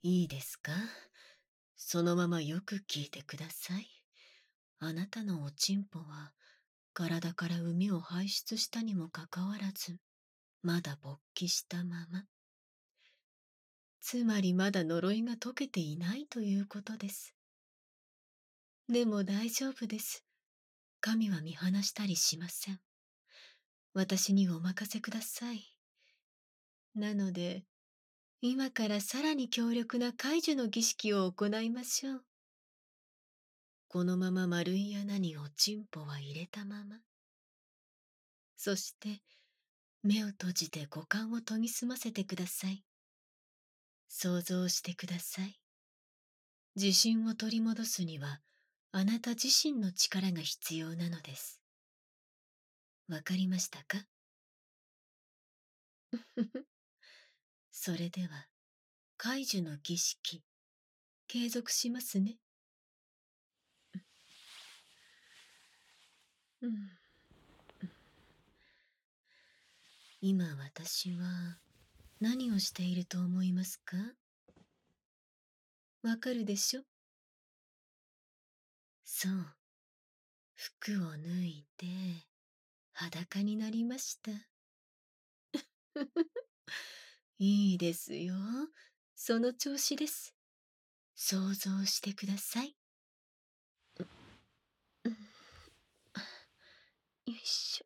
いいですか？そのままよく聞いてください。あなたのおちんぽは、体から膿を排出したにもかかわらず、まだ勃起したまま。つまりまだ呪いが解けていないということです。でも大丈夫です。神は見放したりしません。私にお任せください。なので、今からさらに強力な解除の儀式を行いましょう。このまま丸い穴におちんぽは入れたまま。そして、目を閉じて五感を研ぎ澄ませてください。想像してください。自信を取り戻すには、あなた自身の力が必要なのです。わかりましたか？それでは、解除の儀式、継続しますね。うん、今私は何をしていると思いますか？わかるでしょ？そう。服を脱いで、裸になりました。いいですよ。その調子です。想像してください。うん、よいしょ。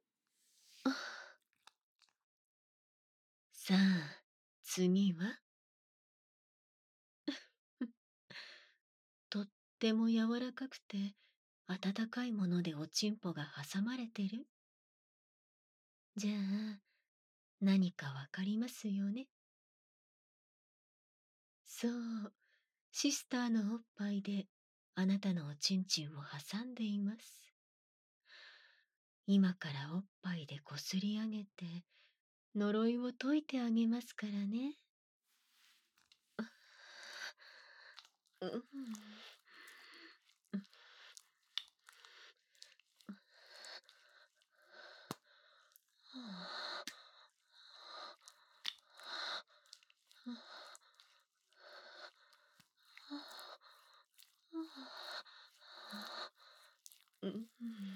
さあ、次はとっても柔らかくて、温かいものでおちんぽが挟まれてる？じゃあ、何かわかりますよね？そう、シスターのおっぱいで、あなたのおちんちんを挟んでいます。今からおっぱいでこすり上げて、呪いを解いてあげますからね。うん、うん、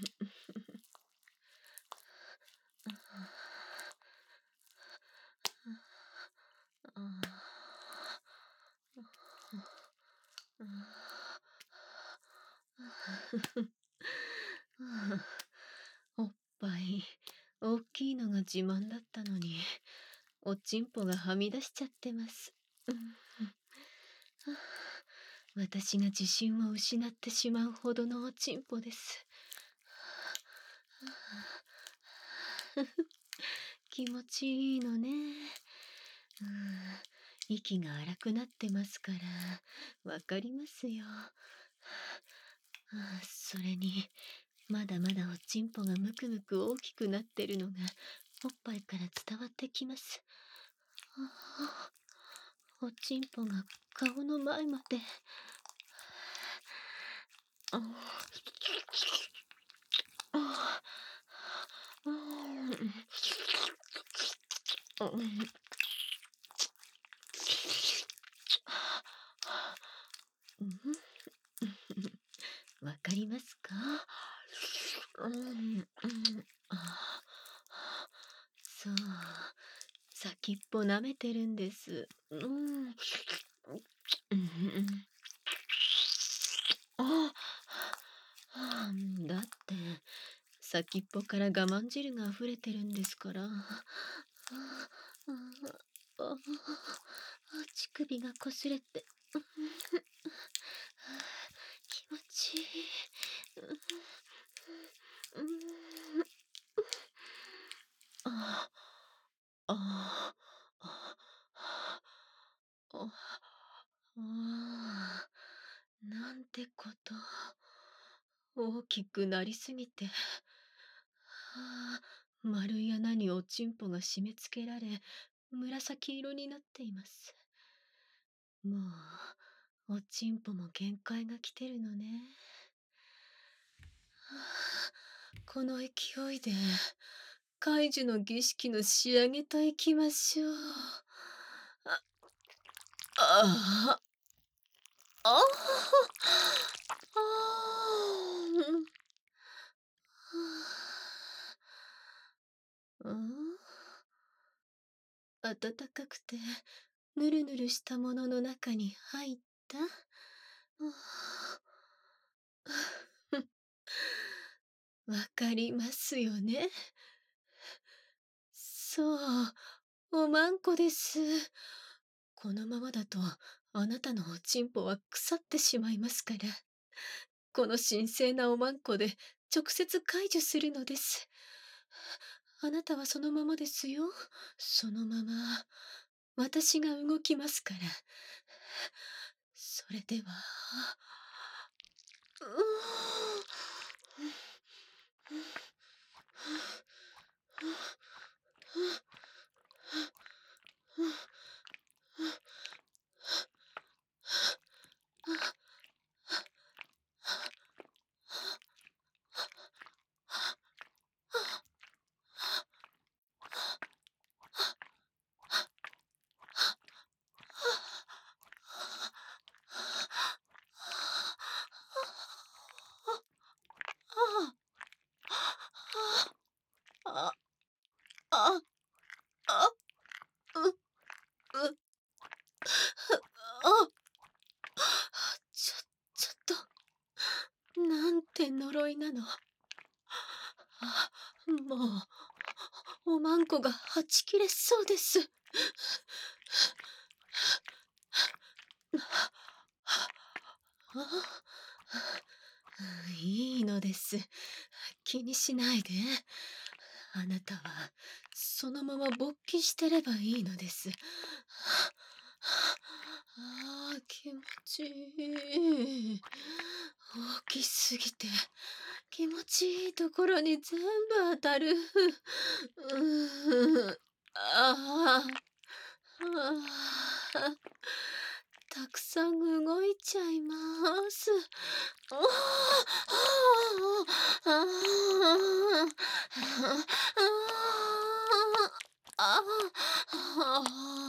おっぱい、大きいのが自慢だったのに、おちんぽがはみ出しちゃってます。うん、私が自信を失ってしまうほどのおちんぽです。気持ちいいのね。うん、息が荒くなってますから、わかりますよ。それに、まだまだおちんぽがむくむく大きくなってるのが、おっぱいから伝わってきます。おちんぽが顔の前まで。ああわかりますか？うん、そう、先っぽ舐めてるんです。うん。あだって、先っぽから我慢汁が溢れてるんですから。乳首がこすれて。気持ちいい。うん、ああ、ああ、あなんてこと。大きくなりすぎて、丸い穴におちんぽが締め付けられ、紫色になっています。もう、おちんぽも限界が来てるのね。この勢いで、解除の儀式の仕上げといきましょう。あ、ああ。 くて、ぬるぬるしたものの中に入った。わかりますよね。そう、おまんこです。このままだと、あなたのおちんぽは腐ってしまいますから。この神聖なおまんこで直接解除するのです。あなたはそのままですよ。そのまま。私が動きますから。それでは。あ、あ、あ、う、う、あ、ちょ、ちょっと、なんて呪いなの。もう、おまんこがはち切れそうです。いいのです。気にしないで。あなたは、そのまま勃起してればいいのです。気持ちいい。大きすぎて、気持ちいいところに全部当たる。ああ、たくさん動いちゃいます。ああ、ああ、あ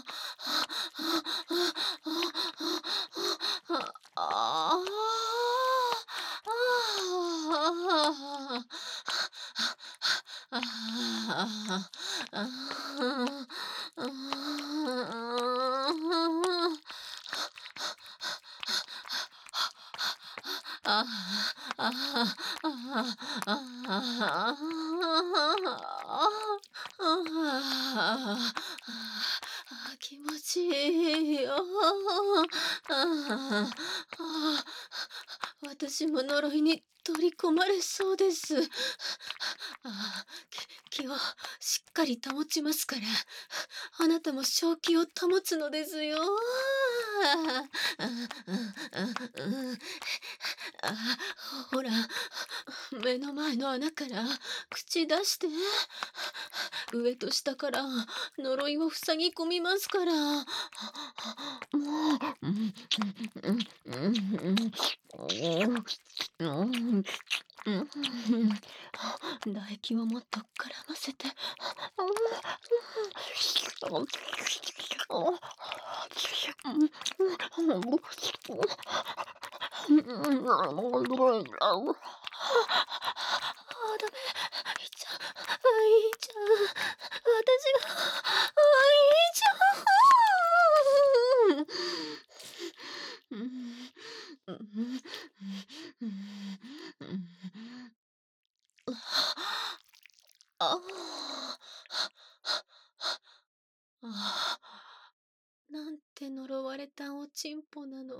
ああ、ああ、ああ、気持ちいいよ。私も呪いに取り込まれそうです。気をしっかり保ちますから、あなたも正気を保つのですよ。ほら、目の前の穴から口出して。上と下から呪いを塞ぎ込みますから。もう、唾液をもっと絡ませて。ダメ。いっちゃう。いっちゃう。私が、いっちゃう。ああ、なんて呪われたおちんぽなの。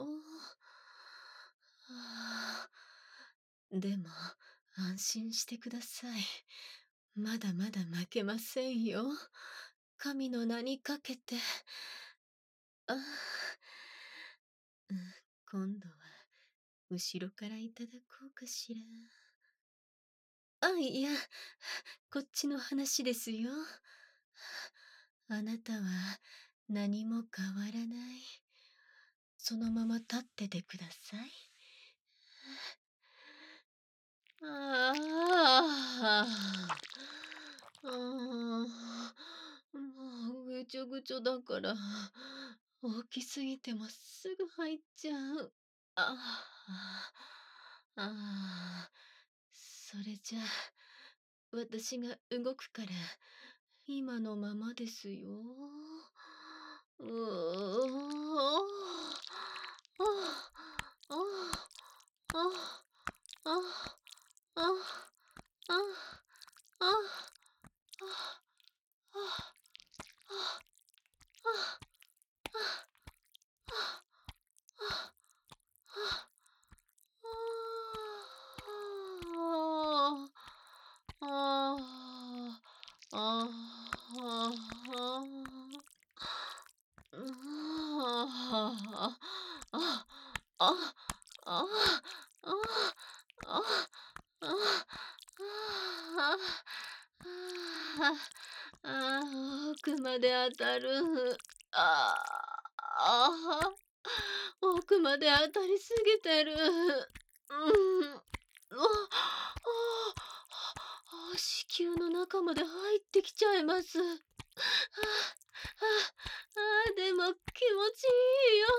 でも、安心してください。まだまだ負けませんよ。神の名にかけて。あうん、今度は、後ろからいただこうかしら。いや、こっちの話ですよ。あなたは何も変わらない。そのまま立っててください。ああ。もうぐちょぐちょだから、大きすぎてもすぐ入っちゃう。ああ。ああ。それじゃあ、私が動くから、今のままですよ。 うーああ、ああ、ああ、ああ、あ奥まで当たる。ああ、奥まで当たりすぎてる。子宮の中まで入ってきちゃいます。でも気持ちいいよ。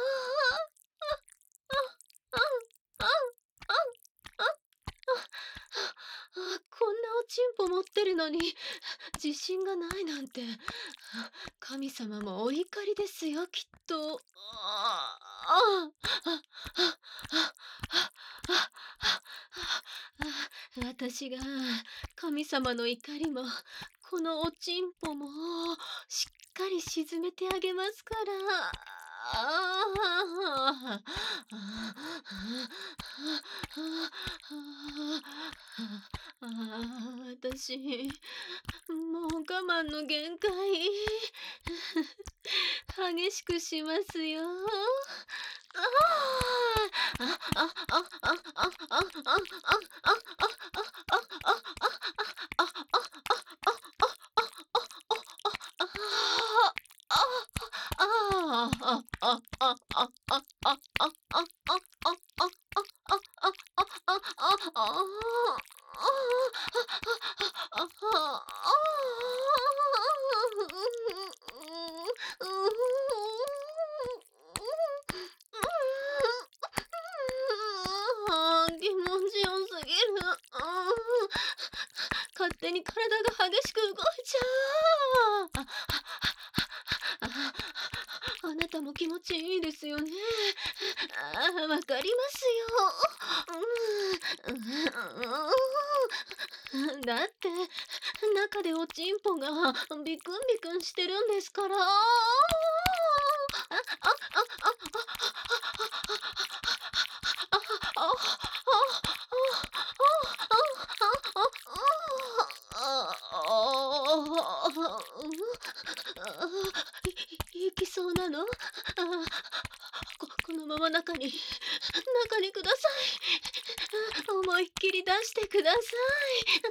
こんなおちんぽ持ってるのに自信がないなんて、神様もお怒りですよ、きっと。私が神様の怒りもこのおちんぽもしっかり沈めてあげますから。私もう我慢の限界。激しくしますよ。気持ちよすぎる。勝手に体が激しく動いちゃう。あなたも気持ちいいですよね。わかりますよ。だって中でおちんぽがビクンビクンしてるんですから。いきそうなの？このまま中にください。思いっきり出してください。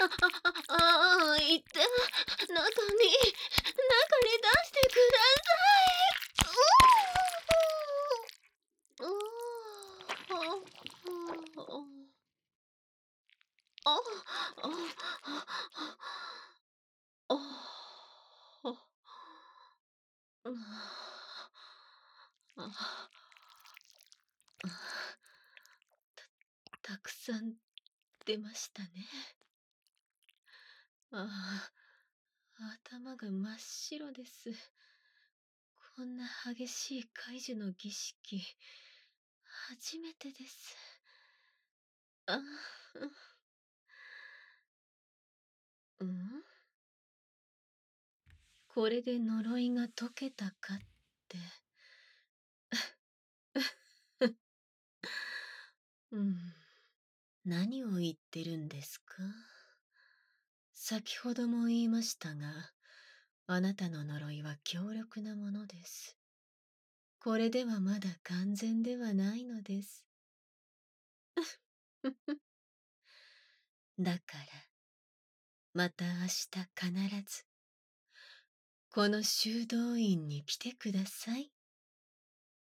言って、中に出してください。ああたくさん出ましたね。頭が真っ白です。こんな激しい怪獣の儀式、初めてです。あ、うん、これで呪いが解けたかって。うん、何を言ってるんですか？先ほども言いましたが、あなたの呪いは強力なものです。これではまだ完全ではないのです。だから、また明日必ず、この修道院に来てください。